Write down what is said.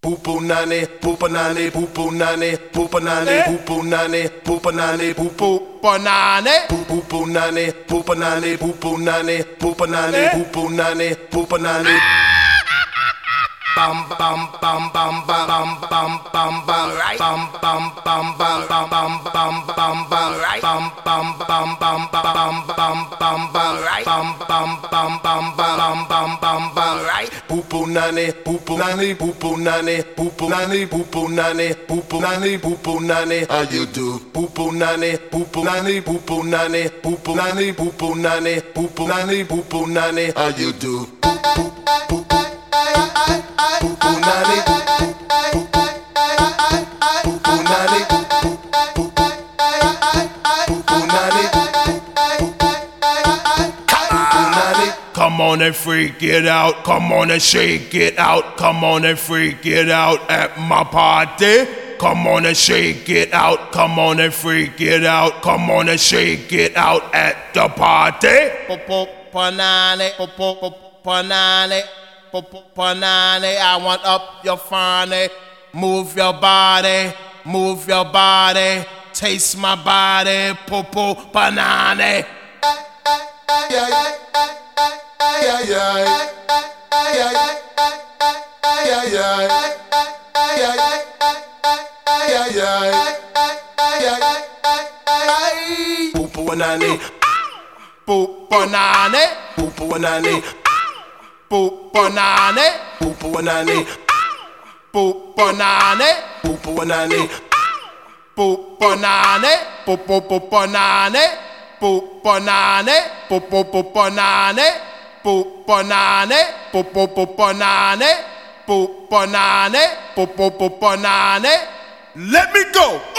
Poo nane, poopa nane, poo nane, poopa nane, poo nane, poopa nane, poopa nane, poo nane, poopa nane, poo nane, poopa nane, poo nane, poopa nane. Bam bam bam bam bam bam bam bam right bam bam bam bam bam bam bam bam bam right bam bam bam bam bam bam bam bam right bam bam bam bam bam bam bam bam right poo nane poo nane poo nane poo nane poo nane poo nane poo nane how you do poo nane poo nane poo nane poo nane poo nane poo nane poo nane how you do Punani, punani, punani. Come on and freak it out, come on and shake it out, come on and freak it out at my party. Come on and shake it out, come on and freak it out, come on and shake it out at the party. Punani, punani. Panani, I want up your fanny. Move your body, taste my body, popo panani. Popo panani, popo panani, popo panani. Poopa nane, poopa nane, poopa nane, poopa nane, poopa nane, poopa nane, poopa nane, poopa nane, poopa nane, poopa nane, poopa nane, poopa nane. Let me go.